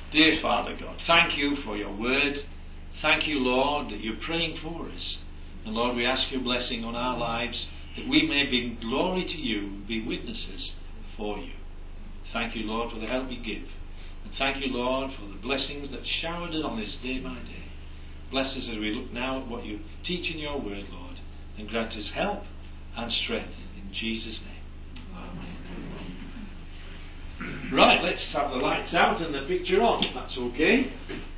Dear Father God, thank you for your word. Thank you, Lord, that you're praying for us. And Lord, we ask your blessing on our lives, that we may bring glory to you and be witnesses for you. Thank you, Lord, for the help you give. And thank you, Lord, for the blessings that showered on us day by day. Bless us as we look now at what you teach in your word, Lord, and grant us help and strength in Jesus' name. Amen. Right, let's have the lights out and the picture on. That's okay.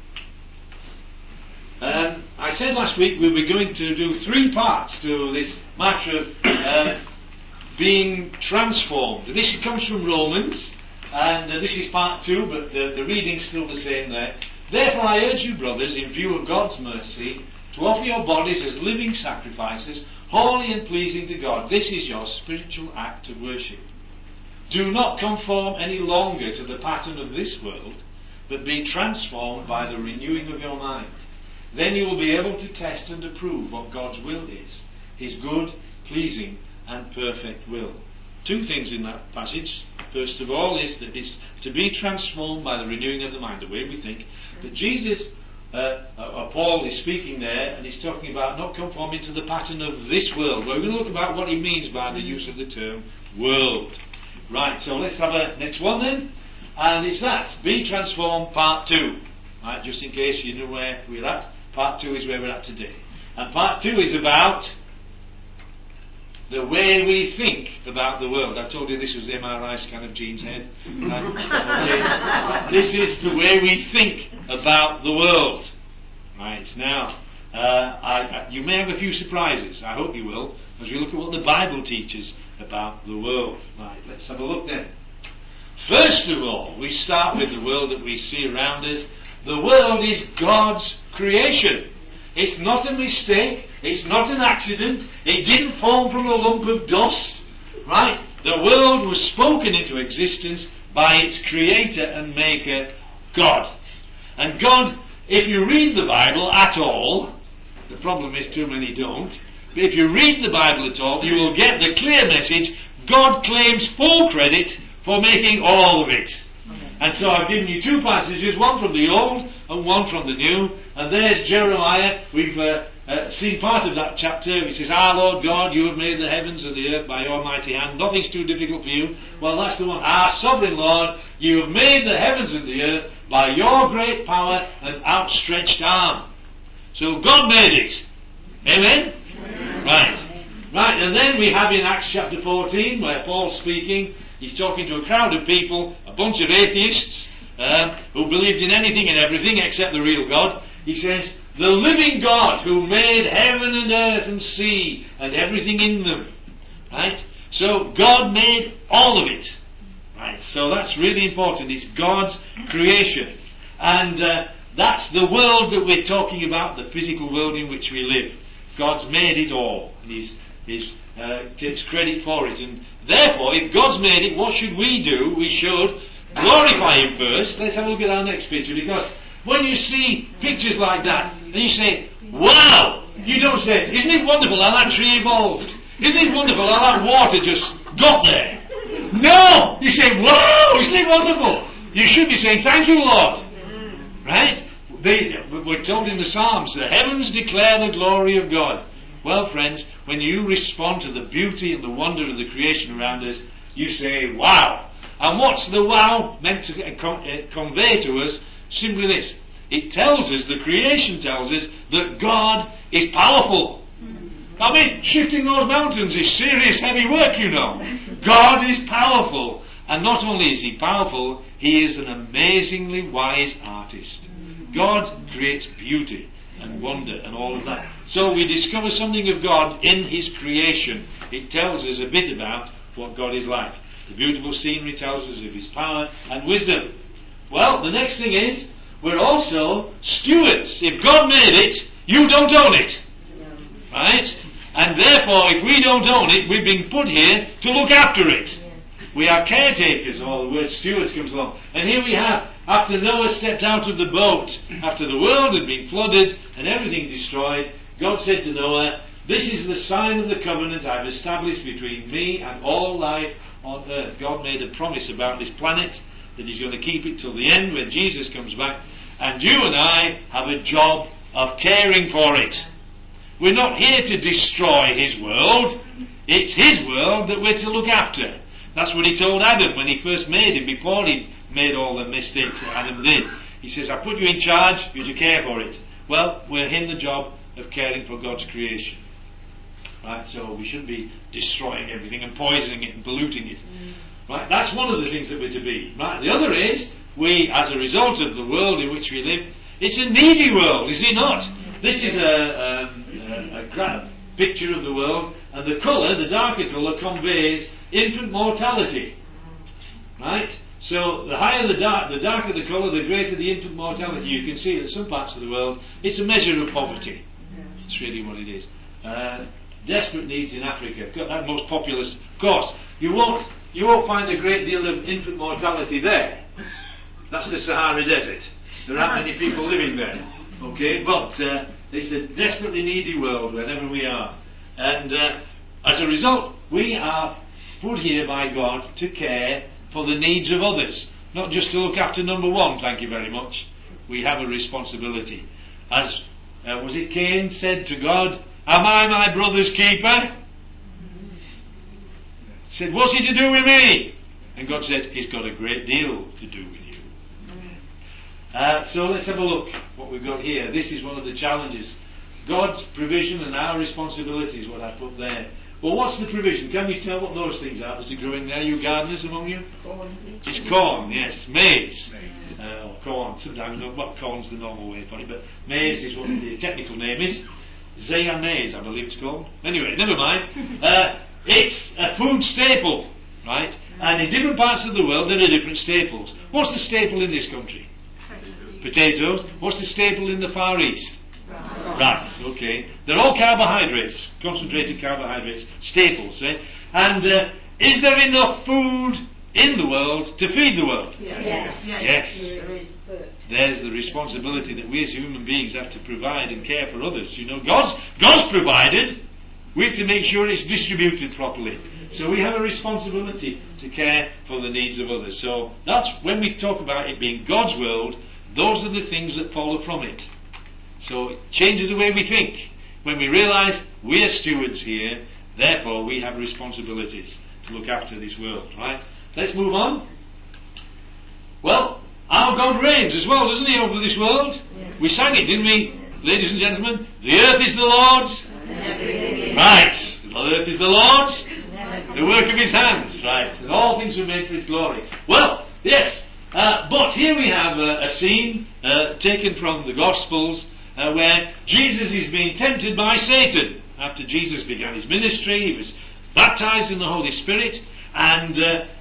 I said last week we were going to do 3 parts to this matter of being transformed. This comes from Romans, and this is part 2, but the reading's still the same there. Therefore I urge you, brothers, in view of God's mercy, to offer your bodies as living sacrifices, holy and pleasing to God. This is your spiritual act of worship. Do not conform any longer to the pattern of this world, but be transformed by the renewing of your mind. Then you will be able to test and approve what God's will is, his good, pleasing and perfect will. 2 things in that passage. First of all is that it's to be transformed by the renewing of the mind, the way we think. But Jesus, Paul is speaking there, and he's talking about not conforming to the pattern of this world. We're going to look about what he means by the use of the term world. Right, so let's have a next one then. And it's that, be transformed part 2. Right, just in case you know where we're at. Part 2 is where we're at today. And part 2 is about the way we think about the world. I told you this was MRI scan of Jean's head. Right? This is the way we think about the world. Right, now, you may have a few surprises. I hope you will, as we look at what the Bible teaches about the world. Right, let's have a look then. First of all, we start with the world that we see around us. The world is God's creation. It's not a mistake. It's not an accident. It didn't form from a lump of dust. Right? The world was spoken into existence by its creator and maker, God. And God, if you read the Bible at all, the problem is too many don't, but if you read the Bible at all, you will get the clear message: God claims full credit for making all of it. And so I've given you 2 passages, one from the Old and one from the New. And there's Jeremiah. We've seen part of that chapter. It says, Our Lord God, you have made the heavens and the earth by your mighty hand. Nothing's too difficult for you. Well, that's the one. Our sovereign Lord, you have made the heavens and the earth by your great power and outstretched arm. So God made it. Amen? Right, and then we have in Acts chapter 14, where Paul's speaking. He's talking to a crowd of people, a bunch of atheists, who believed in anything and everything except the real God. He says, the living God who made heaven and earth and sea and everything in them. Right? So God made all of it. Right? So that's really important. It's God's creation. And that's the world that we're talking about, the physical world in which we live. God's made it all. And He takes credit for it. And therefore, if God's made it, what should we do? We should glorify Him first. Let's have a look at our next picture, because when you see pictures like that, and you say, wow! You don't say, isn't it wonderful how that tree evolved? Isn't it wonderful how that water just got there? No! You say, wow! Isn't it wonderful? You should be saying, thank you, Lord. Right? We're told in the Psalms, the heavens declare the glory of God. Well, friends, when you respond to the beauty and the wonder of the creation around us, you say, wow. And what's the wow meant to convey to us? Simply this. It tells us, the creation tells us, that God is powerful. I mean, shifting those mountains is serious, heavy work, you know. God is powerful. And not only is He powerful, He is an amazingly wise artist. God creates beauty and wonder and all of that. So we discover something of God in His creation. It tells us a bit about what God is like. The beautiful scenery tells us of His power and wisdom. Well, the next thing is, we're also stewards. If God made it, you don't own it. Right? And therefore, if we don't own it, we've been put here to look after it. We are caretakers, or the word stewards comes along. And here we have, after Noah stepped out of the boat, after the world had been flooded and everything destroyed, God said to Noah, this is the sign of the covenant I've established between me and all life on earth. God made a promise about this planet, that He's going to keep it till the end when Jesus comes back. And you and I have a job of caring for it. We're not here to destroy His world. It's His world that we're to look after. That's what He told Adam when He first made him, before He made all the mistakes that Adam did. He says, I put you in charge, you're to care for it. Well, we're in the job of caring for God's creation. Right, so we shouldn't be destroying everything and poisoning it and polluting it. Right, that's one of the things that we're to be. Right, the other is, we, as a result of the world in which we live, it's a needy world, is it not? This is a picture of the world, and the colour, the darker colour, conveys infant mortality. Right? So the higher the darker the colour, the greater the infant mortality. You can see that in some parts of the world, it's a measure of poverty. It's really what it is. Desperate needs in Africa, that most populous. Of course, you won't find a great deal of infant mortality there. That's the Sahara Desert. There aren't many people living there. Okay, but it's a desperately needy world wherever we are. And as a result, we are put here by God to care for the needs of others. Not just to look after number one, thank you very much. We have a responsibility. As, was it Cain said to God, am I my brother's keeper? He said, what's he to do with me? And God said, he's got a great deal to do with you. So let's have a look what we've got here. This is one of the challenges. God's provision and our responsibility is what I put there. Well, what's the provision? Can you tell what those things are that are growing there? You gardeners among you? Corn. It's corn, yes. Maize. Or corn. Sometimes, well, corn's the normal way for it, but maize is what the technical name is. Zea maize, I believe it's called. Anyway, never mind. It's a food staple, right? And in different parts of the world, there are different staples. What's the staple in this country? Potatoes. What's the staple in the Far East? Rice, okay. They're all carbohydrates, concentrated carbohydrates, staples, eh? And is there enough food in the world to feed the world? Yes. There's the responsibility that we as human beings have to provide and care for others. You know, God's provided. We have to make sure it's distributed properly. So we have a responsibility to care for the needs of others. So that's when we talk about it being God's world, those are the things that follow from it. So it changes the way we think. When we realise we are stewards here, therefore we have responsibilities to look after this world, right? Let's move on. Well, our God reigns as well, doesn't He, over this world? We sang it, didn't we, ladies and gentlemen? The earth is the Lord's. Right. The earth is the Lord's. The work of His hands, right? And all things were made for His glory. Well, yes. But here we have a scene taken from the Gospels where Jesus is being tempted by Satan. After Jesus began His ministry, He was baptized in the Holy Spirit, and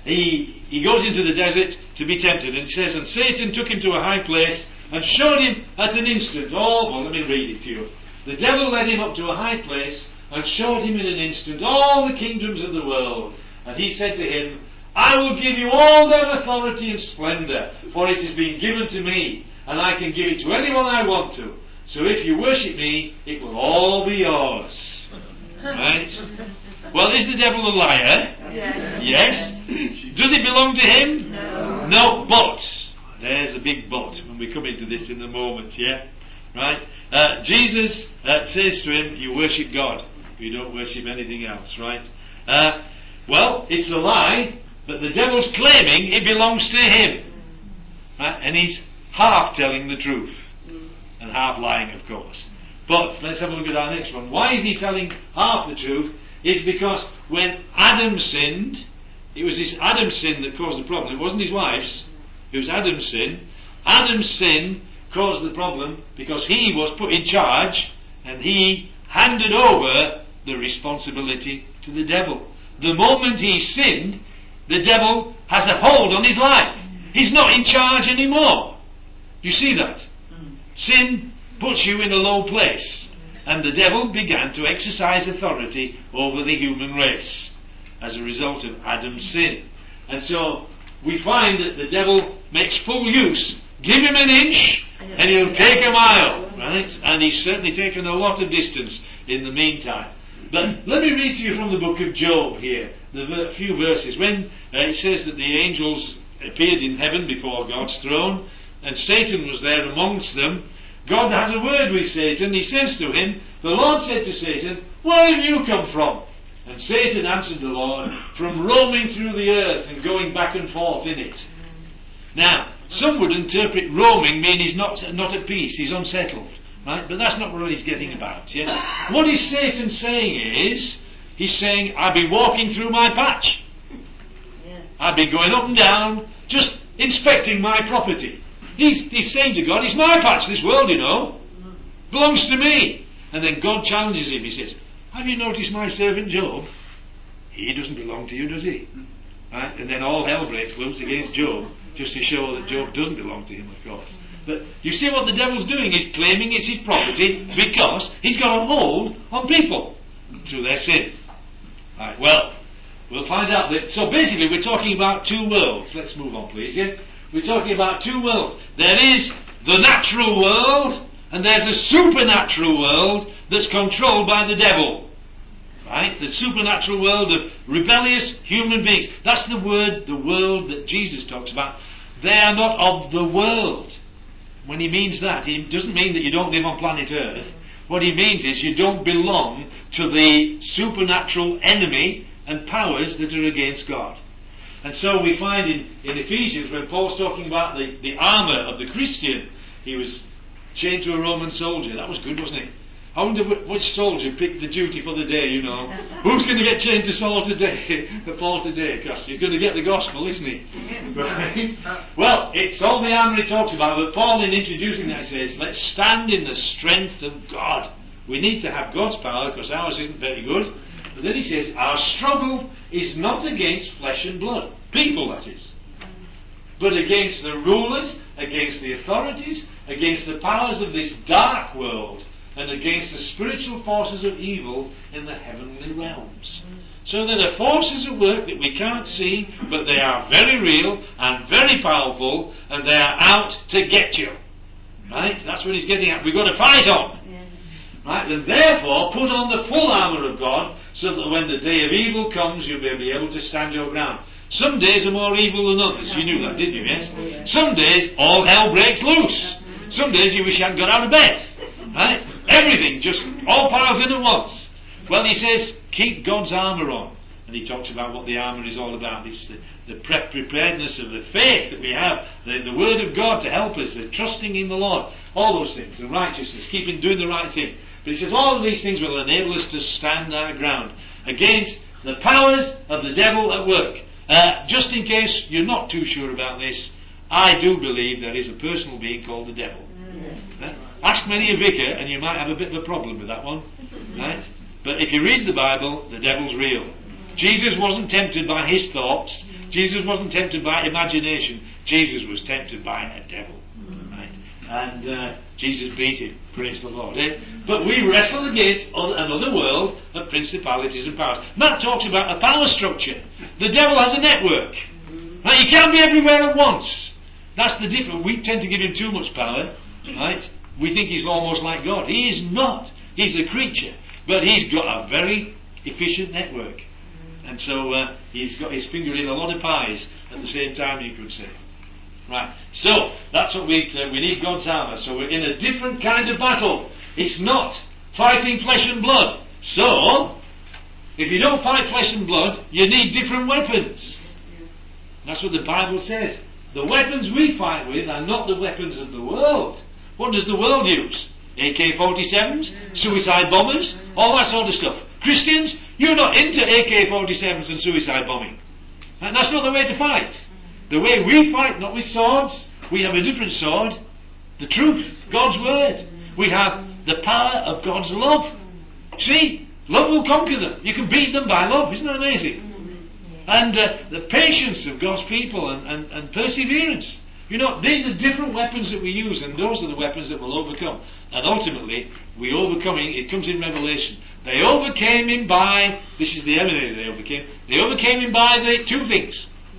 he goes into the desert to be tempted. And it says, and Satan took Him to a high place and showed Him at an instant. Well, let me read it to you. The devil led Him up to a high place and showed Him in an instant all the kingdoms of the world. And He said to Him, I will give you all their authority and splendour, for it has been given to me, and I can give it to anyone I want to. So if you worship me, it will all be yours. Right? Well, is the devil a liar? Yes. Does it belong to him? No, but. There's a big but when we come into this in a moment, yeah? Right? Jesus says to him, you worship God. You don't worship anything else, right? Well, it's a lie, but the devil's claiming it belongs to him. Right? And he's half telling the truth. And half lying, of course. But let's have a look at our next one. Why is he telling half the truth? It's because when Adam sinned, it was this Adam's sin that caused the problem. It wasn't his wife's. It was Adam's sin. Adam's sin caused the problem because he was put in charge and he handed over the responsibility to the devil. The moment he sinned, the devil has a hold on his life. He's not in charge anymore. You see that? Sin puts you in a low place, and the devil began to exercise authority over the human race as a result of Adam's sin. And so we find that the devil makes full use. Give him an inch and he'll take a mile, right? And he's certainly taken a lot of distance in the meantime. But let me read to you from the book of Job here, the few verses. When it says that the angels appeared in heaven before God's throne, and Satan was there amongst them. God has a word with Satan. He says to him, the Lord said to Satan, where have you come from? And Satan answered the Lord, from roaming through the earth and going back and forth in it. Now, some would interpret roaming mean he's not at peace, he's unsettled. Right? But that's not what he's getting about. Yeah? What is Satan saying is, he's saying, I've been walking through my patch. I've been going up and down, just inspecting my property. He's saying to God, it's my patch, this world, you know. Belongs to me. And then God challenges him. He says, have you noticed my servant Job? He doesn't belong to you, does he? Right? And then all hell breaks loose against Job, just to show that Job doesn't belong to him, of course. But you see what the devil's doing? He's claiming it's his property because he's got a hold on people through their sin. Right, well, we'll find out that. So basically, we're talking about two worlds. Let's move on, please. Yeah? We're talking about two worlds. There is the natural world, and there's a supernatural world that's controlled by the devil. Right? The supernatural world of rebellious human beings. That's the world that Jesus talks about. They are not of the world. When he means that, he doesn't mean that you don't live on planet Earth. What he means is you don't belong to the supernatural enemy and powers that are against God. And so we find in Ephesians, when Paul's talking about the armour of the Christian, he was chained to a Roman soldier. That was good, wasn't it? I wonder which soldier picked the duty for the day, you know. Who's going to get chained to Paul today? Because he's going to get the gospel, isn't he? Right? Well, it's all the armour he talks about, but Paul, in introducing that, says, let's stand in the strength of God. We need to have God's power, because ours isn't very good. But then he says, our struggle is not against flesh and blood. People, that is. But against the rulers, against the authorities, against the powers of this dark world, and against the spiritual forces of evil in the heavenly realms. So there are forces at work that we can't see, but they are very real and very powerful, and they are out to get you. Right? That's what he's getting at. We've got to fight on. Right? And therefore, put on the full armour of God, so that when the day of evil comes, you may be able to stand your ground. Some days are more evil than others. You knew that, didn't you? Yes? Some days, all hell breaks loose. Some days you wish you hadn't got out of bed. Right? Everything, just all piles in at once. Well, he says, keep God's armour on. And he talks about what the armour is all about. It's the preparedness of the faith that we have, the Word of God to help us, the trusting in the Lord, all those things, the righteousness, keeping doing the right thing. But he says all of these things will enable us to stand our ground against the powers of the devil at work. Just in case you're not too sure about this, I do believe there is a personal being called the devil. Ask many a vicar and you might have a bit of a problem with that one. Right? But if you read the Bible, the devil's real. Jesus wasn't tempted by his thoughts. Jesus wasn't tempted by imagination. Jesus was tempted by a devil. Right? And Jesus beat him. Praise the Lord. But we wrestle against another world of principalities and powers. Matt talks about a power structure. The devil has a network. Right? He can't be everywhere at once. That's the difference. We tend to give him too much power. Right? We think he's almost like God. He is not. He's a creature. But he's got a very efficient network. And so he's got his finger in a lot of pies at the same time, you could say. Right. So that's what we need God's armour. So we're in a different kind of battle. It's not fighting flesh and blood. So if you don't fight flesh and blood, you need different weapons. That's what the Bible says. The weapons we fight with are not the weapons of the world. What does the world use? AK-47s, suicide bombers, all that sort of stuff. Christians, you're not into AK-47s and suicide bombing. And that's not the way to fight. The way we fight, not with swords, we have a different sword. The truth, God's word. We have the power of God's love. See, love will conquer them. You can beat them by love. Isn't that amazing? And the patience of God's people and perseverance. You know, these are different weapons that we use, and those are the weapons that will overcome. And ultimately, we overcoming, it comes in Revelation. They overcame him by, this is the enemy they overcame him by the two things.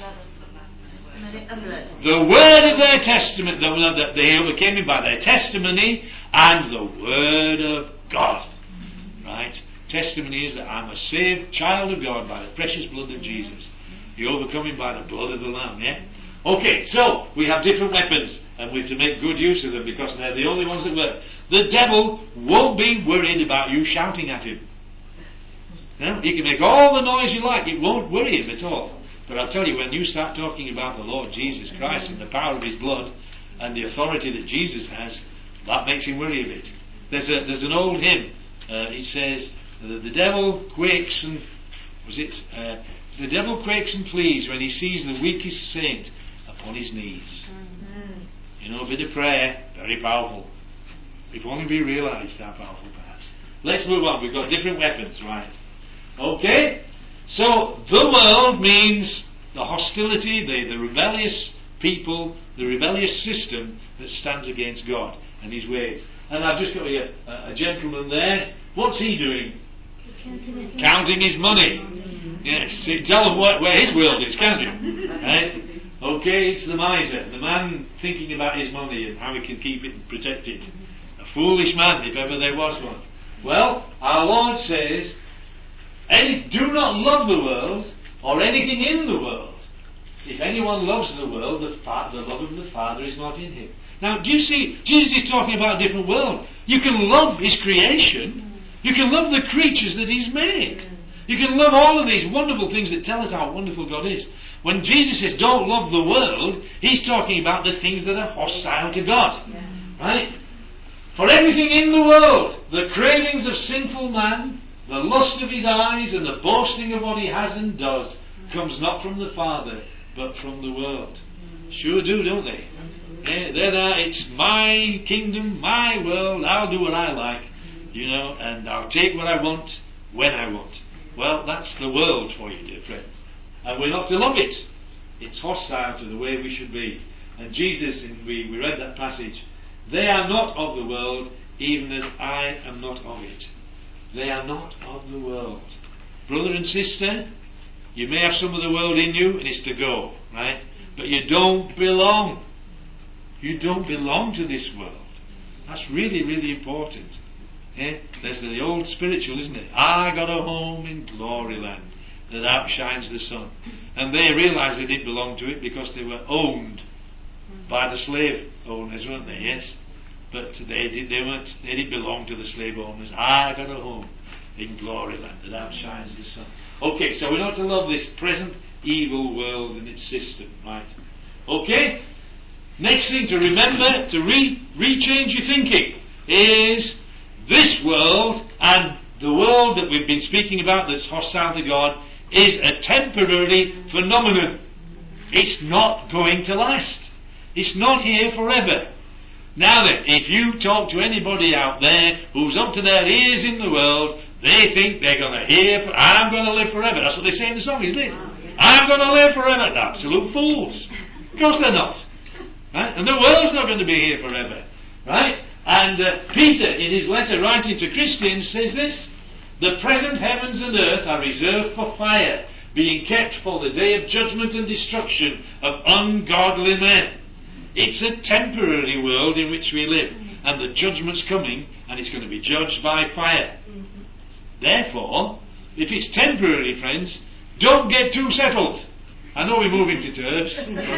The word of their testimony, they overcame him by their testimony and the word of God. Right? Testimony is that I'm a saved child of God by the precious blood of Jesus. You overcome him by the blood of the Lamb, yeah? Okay, so we have different weapons, and we have to make good use of them because they're the only ones that work. The devil won't be worried about you shouting at him. No? He can make all the noise you like, it won't worry him at all. But I'll tell you, when you start talking about the Lord Jesus Christ and the power of His blood and the authority that Jesus has, that makes him worry a bit. There's an old hymn. It says, the devil quakes and the devil quakes and flees when he sees the weakest saint upon his knees. You know, a bit of prayer, very powerful. If only we realised how powerful that is. Let's move on. We've got different weapons, right? Okay? So, the world means the hostility, the rebellious people, the rebellious system that stands against God and His ways. And I've just got here a gentleman there. What's he doing? Counting his money. Yes. See, tell him where his world is, can't you? Right? Okay, it's the miser, the man thinking about his money and how he can keep it and protect it. A foolish man, if ever there was one. Well, our Lord says, do not love the world or anything in the world. If anyone loves the world, the love of the Father is not in him. Now, do you see, Jesus is talking about a different world. You can love His creation. You can love the creatures that He's made. You can love all of these wonderful things that tell us how wonderful God is. When Jesus says, don't love the world, He's talking about the things that are hostile to God. Right? For everything in the world, the cravings of sinful man, the lust of his eyes, and the boasting of what he has and does, comes not from the Father, but from the world. Sure do, don't they? It's my kingdom, my world, I'll do what I like, and I'll take what I want, when I want. Well, that's the world for you, dear friends. And we're not to love it. It's hostile to the way we should be. And Jesus, we read that passage, they are not of the world, even as I am not of it. They are not of the world. Brother and sister, you may have some of the world in you, and it's to go, right? But you don't belong. You don't belong to this world. That's really, really important. There's the old spiritual, isn't it? I got a home in glory land that outshines the sun. And they realised they didn't belong to it because they were owned by the slave owners, weren't they? Yes. But they didn't belong to the slave owners. I got a home in glory land that outshines the sun. Okay, so we're not to love this present evil world and its system, right? Okay? Next thing to remember, to rechange your thinking, is this world and the world that we've been speaking about that's hostile to God is a temporary phenomenon. It's not going to last. It's not here forever. Now then, if you talk to anybody out there who's up to their ears in the world, they think they're going to hear, I'm going to live forever. That's what they say in the song, isn't it? I'm going to live forever. They're absolute fools. Of course they're not. Right? And the world's not going to be here forever. Right? And Peter, in his letter writing to Christians, says this, the present heavens and earth are reserved for fire, being kept for the day of judgment and destruction of ungodly men. It's a temporary world in which we live, and the judgment's coming, and it's going to be judged by fire. Therefore, if it's temporary, friends, don't get too settled. I know we're moving to Turks,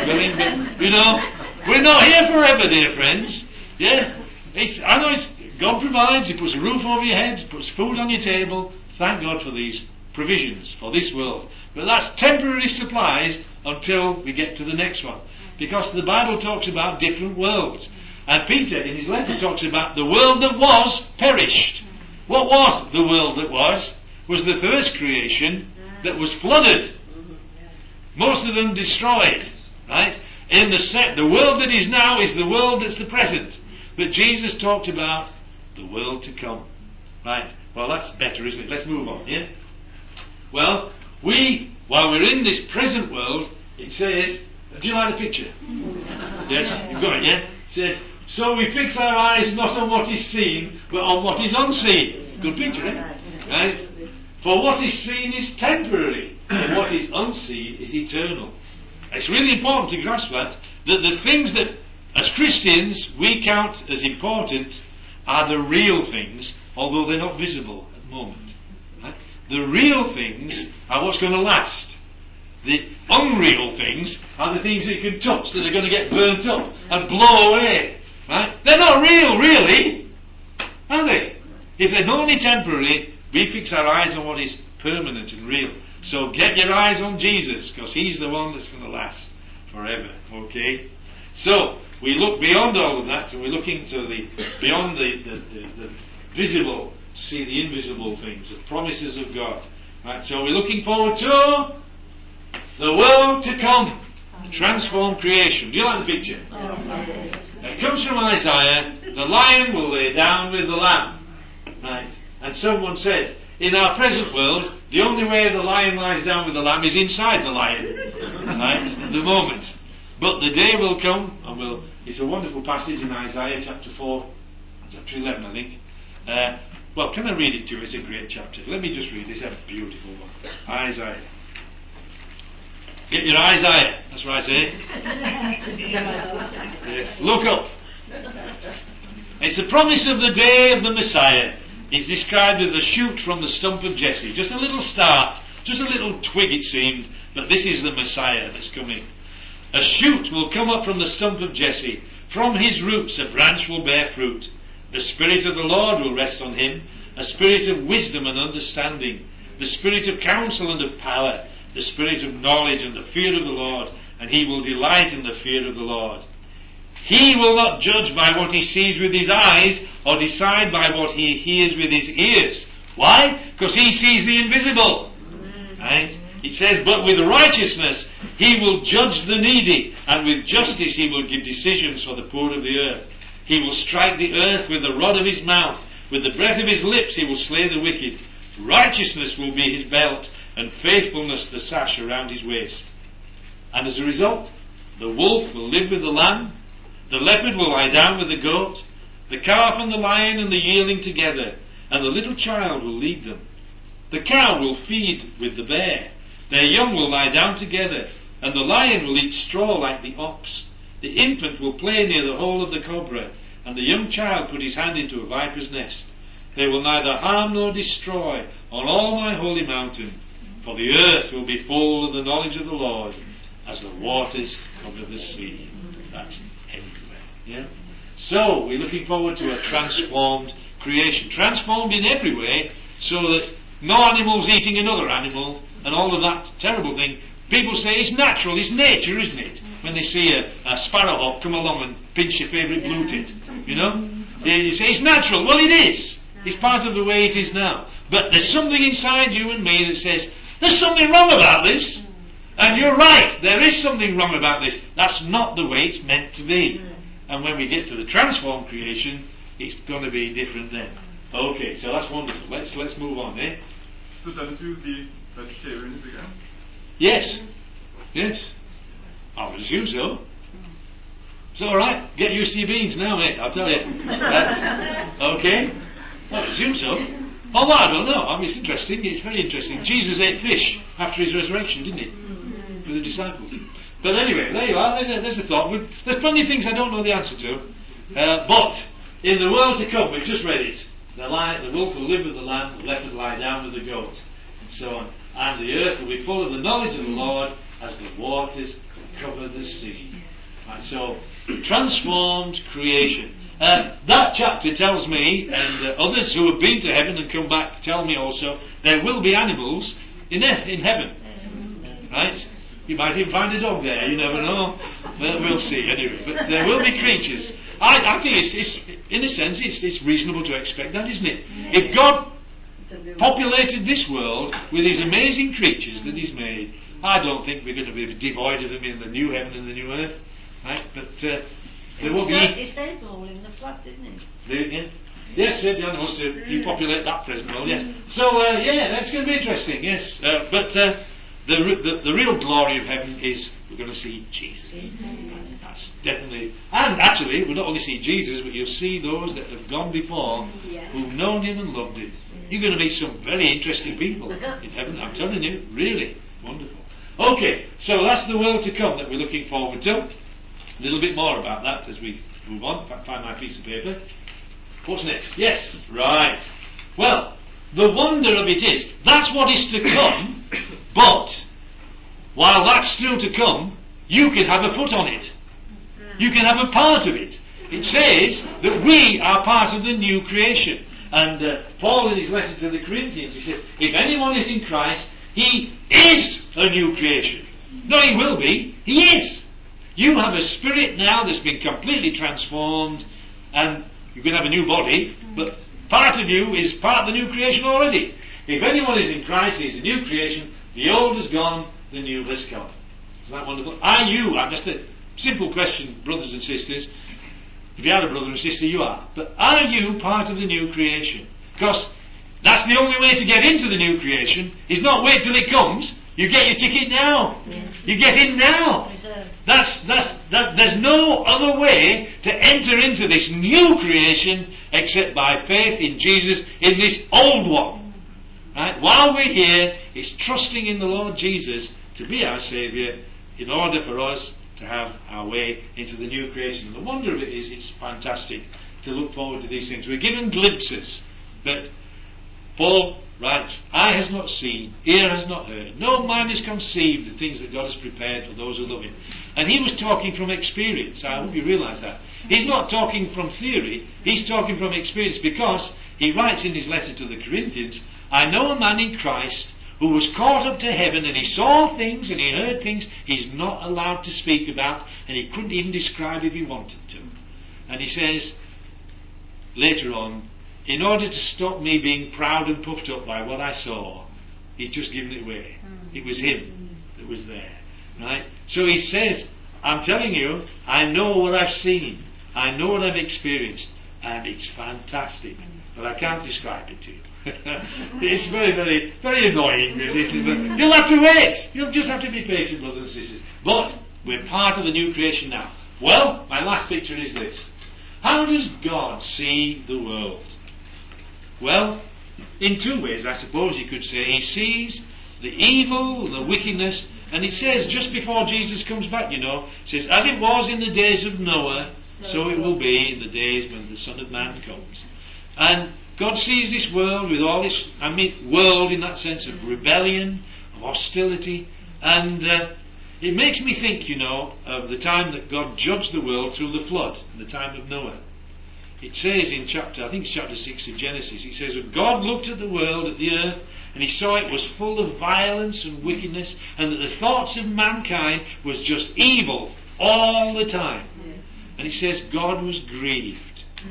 but we're not here forever, dear friends. Yeah, I know God provides. He puts a roof over your heads, puts food on your table. Thank God for these provisions for this world. But that's temporary supplies until we get to the next one. Because the Bible talks about different worlds. And Peter, in his letter, talks about the world that was perished. What was the world that was? Was the first creation that was flooded. Most of them destroyed. Right? The world that is now is the world that's the present. But Jesus talked about the world to come. Right? Well, that's better, isn't it? Let's move on, yeah? Well, while we're in this present world, it says, do you like the picture? Yes? You've got it, yeah? It says, so we fix our eyes not on what is seen, but on what is unseen. Good picture, eh? Right? For what is seen is temporary, and what is unseen is eternal. It's really important to grasp that the things that, as Christians, we count as important are the real things, although they're not visible at the moment. Right? The real things are what's going to last. The unreal things are the things that you can touch that are going to get burnt up and blow away. Right? They're not real, really. Are they? If they're only temporary, we fix our eyes on what is permanent and real. So get your eyes on Jesus, because He's the one that's going to last forever. Okay? So, we look beyond all of that, and we're looking to beyond the visible, to see the invisible things, the promises of God. Right? So we're looking forward to the world to come, the transformed creation. Do you like the picture? It comes from Isaiah. The lion will lay down with the lamb. Right? And someone said, in our present world, the only way the lion lies down with the lamb is inside the lion. Right? At the moment. But the day will come, and it's a wonderful passage in Isaiah chapter 4, chapter 11, I think. Well, can I read it to you? It's a great chapter. Let me just read this. It's a beautiful one. Isaiah. Get your Isaiah. That's what I say. Yes. Look up. It's the promise of the day of the Messiah. It's described as a shoot from the stump of Jesse. Just a little start. Just a little twig, it seemed. But this is the Messiah that's coming. A shoot will come up from the stump of Jesse. From his roots a branch will bear fruit. The Spirit of the Lord will rest on him, a spirit of wisdom and understanding, the spirit of counsel and of power, the spirit of knowledge and the fear of the Lord, and he will delight in the fear of the Lord. He will not judge by what he sees with his eyes, or decide by what he hears with his ears. Why? Because he sees the invisible. Right? It says, but with righteousness he will judge the needy, and with justice he will give decisions for the poor of the earth. He will strike the earth with the rod of his mouth. With the breath of his lips he will slay the wicked. Righteousness will be his belt, and faithfulness the sash around his waist. And as a result, the wolf will live with the lamb, the leopard will lie down with the goat, the calf and the lion and the yearling together, and the little child will lead them. The cow will feed with the bear, their young will lie down together, and the lion will eat straw like the ox. The infant will play near the hole of the cobra, and the young child put his hand into a viper's nest. They will neither harm nor destroy on all my holy mountain, for the earth will be full of the knowledge of the Lord, as the waters cover the sea. That's everywhere. Yeah? So, we're looking forward to a transformed creation. Transformed in every way, so that no animal's eating another animal, and all of that terrible thing. People say it's natural, it's nature, isn't it? When they see a sparrowhawk come along and pinch your favourite blue tit, you know? You say it's natural. Well, it is. It's part of the way it is now. But there's something inside you and me that says, there's something wrong about this. And you're right, there is something wrong about this. That's not the way it's meant to be. And when we get to the transformed creation, it's going to be different then. Okay, so that's wonderful. Let's move on, eh? So then you be vegetarians again? Yes. Yes. I would assume so. It's alright. Get used to your beans now, mate, I'll tell you. Okay? I would assume so. Although I don't know. I mean, it's interesting. It's very interesting. Jesus ate fish after his resurrection, didn't he? With the disciples. But anyway, there you are. There's a thought. There's plenty of things I don't know the answer to. But in the world to come, we've just read it. The wolf will live with the lamb, the leopard lie down with the goat, and so on. And the earth will be full of the knowledge of the Lord as the waters cover the sea. And so, transformed creation. That chapter tells me, and others who have been to heaven and come back tell me also, there will be animals in heaven. Right? You might even find a dog there, you never know. Well, we'll see anyway. But there will be creatures. I think it's in a sense, it's reasonable to expect that, isn't it? If God populated this world with these amazing creatures that He's made, I don't think we're going to be devoid of them in the new heaven and the new earth. Right? But there will be. It's Abraham in the flood, didn't it? Yes, the animals to repopulate that present world. Yes. So that's going to be interesting. Yes, but the real glory of heaven is we're going to see Jesus. That's definitely. And actually, we'll not only see Jesus, but you'll see those that have gone before who've known Him and loved Him. You're going to meet some very interesting people in heaven. I'm telling you, really wonderful. Okay, so that's the world to come that we're looking forward to. A little bit more about that as we move on. If I can find my piece of paper. What's next? Yes, right. Well, the wonder of it is, that's what is to come, but while that's still to come, you can have a foot on it. You can have a part of it. It says that we are part of the new creation. And Paul, in his letter to the Corinthians, he says, if anyone is in Christ, he is a new creation. Not he will be, he is. You have a spirit now that's been completely transformed, and you can have a new body, but part of you is part of the new creation already. If anyone is in Christ, he is a new creation. The old is gone, the new has come. Isn't that wonderful? Are you, I'm just a simple question, brothers and sisters. If you are a brother and sister, you are. But are you part of the new creation? Because that's the only way to get into the new creation, is not wait till it comes. You get your ticket now. Yes. You get in now. There's no other way to enter into this new creation except by faith in Jesus in this old one. Right? While we're here, it's trusting in the Lord Jesus to be our Saviour in order for us to have our way into the new creation. And the wonder of it is, it's fantastic to look forward to these things. We're given glimpses, but Paul writes, eye has not seen, ear has not heard, no mind has conceived the things that God has prepared for those who love Him. And he was talking from experience. I hope you realise that. He's not talking from theory, he's talking from experience, because he writes in his letter to the Corinthians, I know a man in Christ who was caught up to heaven, and he saw things and he heard things he's not allowed to speak about, and he couldn't even describe if he wanted to. And he says later on, in order to stop me being proud and puffed up by what I saw, he's just given it away. It was him that was there. Right? So he says, I'm telling you, I know what I've seen, I know what I've experienced, and it's fantastic, but I can't describe it to you. It's very, very, very annoying, really, isn't it? But you'll have to wait. You'll just have to be patient, brothers and sisters. But we're part of the new creation now. Well, my last picture is this. How does God see the world? Well, in two ways, I suppose you could say. He sees the evil and the wickedness, and it says just before Jesus comes back, it says, as it was in the days of Noah, so it will be in the days when the Son of Man comes. And God sees this world with all its, world in that sense of rebellion, of hostility, and it makes me think, of the time that God judged the world through the flood, in the time of Noah. It says in chapter 6 of Genesis, it says, God looked at the world, at the earth, and he saw it was full of violence and wickedness, and that the thoughts of mankind was just evil all the time. Yes. And he says God was grieved.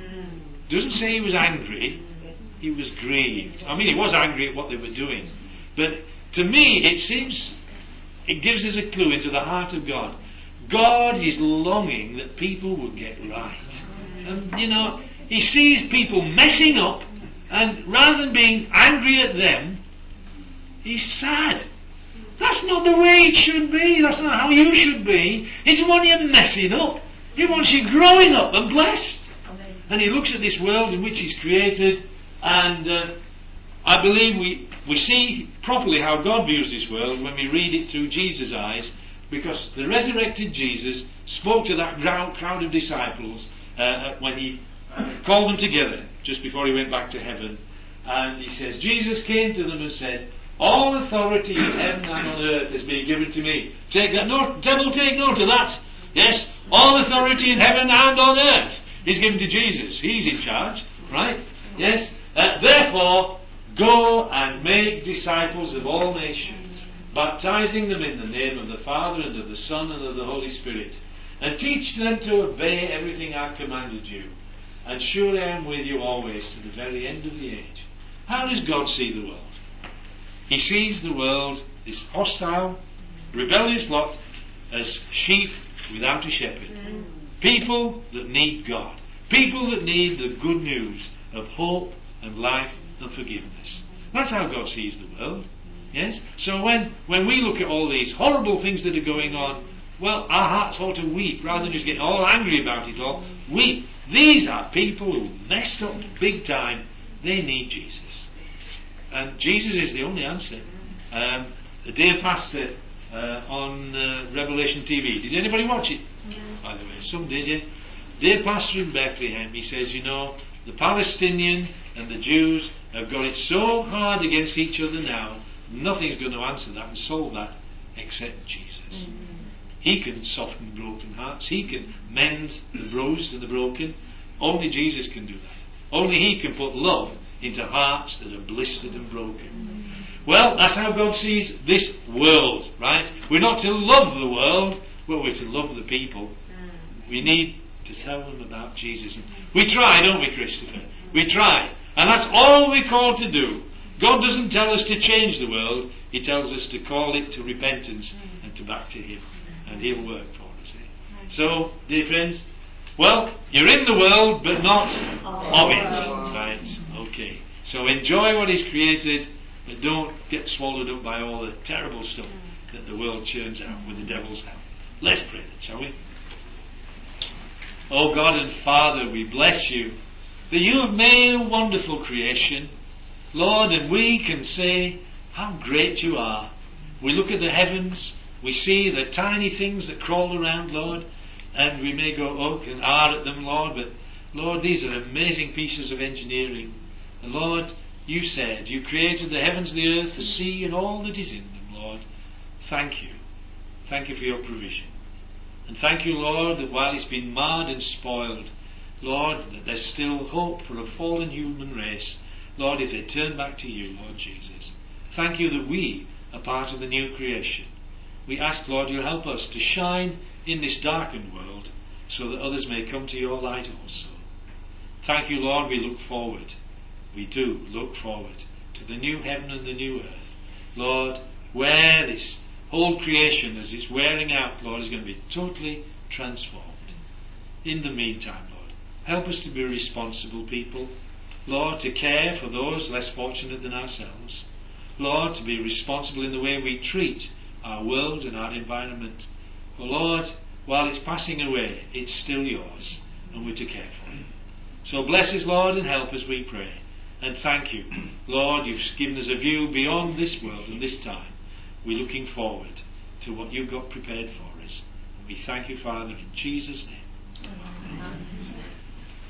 It doesn't say he was angry, he was grieved. He was angry at what they were doing. But to me, it gives us a clue into the heart of God. God is longing that people would get right. And, he sees people messing up, and rather than being angry at them, he's sad. That's not the way it should be. That's not how you should be. He doesn't want you messing up. He wants you growing up and blessed. And he looks at this world in which he's created, and I believe we see properly how God views this world when we read it through Jesus' eyes, because the resurrected Jesus spoke to that crowd of disciples when he called them together just before he went back to heaven. And he says, Jesus came to them and said, all authority in heaven and on earth has been given to me. Take that note, devil, take note of that. Yes, all authority in heaven and on earth is given to Jesus. He's in charge, right? Yes. Therefore, go and make disciples of all nations, baptizing them in the name of the Father and of the Son and of the Holy Spirit, and teach them to obey everything I've commanded you. And surely I am with you always to the very end of the age. How does God see the world? He sees the world, this hostile, rebellious lot, as sheep without a shepherd. People that need God. People that need the good news of hope and life and forgiveness. That's how God sees the world. Yes? So when we look at all these horrible things that are going on, well, our hearts ought to weep rather than just get all angry about it all. Weep. These are people who messed up big time. They need Jesus. And Jesus is the only answer. The dear pastor on Revelation TV. Did anybody watch it? By the way, some did, yeah. Dear pastor in Bethlehem, he says, the Palestinian and the Jews have got it so hard against each other now, nothing's going to answer that and solve that except Jesus. He can soften broken hearts. He can mend the bruised and the broken. Only Jesus can do that. Only He can put love into hearts that are blistered and broken. Well, that's how God sees this world, right? We're not to love the world, but we're to love the people. We need to tell them about Jesus. And we try, don't we, Christopher? We try. And that's all we're called to do. God doesn't tell us to change the world. He tells us to call it to repentance and to back to Him. And He'll work for us. So, dear friends, well, you're in the world, but not of it. Right? Okay. So enjoy what He's created, but don't get swallowed up by all the terrible stuff that the world churns out with the devil's help. Let's pray then, shall we? Oh God and Father, we bless You that You have made a wonderful creation, Lord, and we can say how great You are. We look at the heavens, we see the tiny things that crawl around, Lord, and we may go, oh, and are at them, Lord, but Lord, these are amazing pieces of engineering. And Lord, You said You created the heavens, the earth, the sea, and all that is in them, Lord. Thank You. Thank You for Your provision. And thank You, Lord, that while it's been marred and spoiled, Lord, that there's still hope for a fallen human race, Lord, if they turn back to You, Lord Jesus. Thank You that we are part of the new creation. We ask, Lord, You'll help us to shine in this darkened world so that others may come to Your light also. Thank You, Lord, we look forward. We do look forward to the new heaven and the new earth. Lord, where this whole creation, as it's wearing out, Lord, is going to be totally transformed. In the meantime, Lord, help us to be responsible people. Lord, to care for those less fortunate than ourselves. Lord, to be responsible in the way we treat our world and our environment. For Lord, while it's passing away, it's still Yours, and we're to care for it. So bless us, Lord, and help us, we pray. And thank You, Lord, You've given us a view beyond this world and this time. We're looking forward to what You've got prepared for us. And we thank You, Father, in Jesus' name. Amen.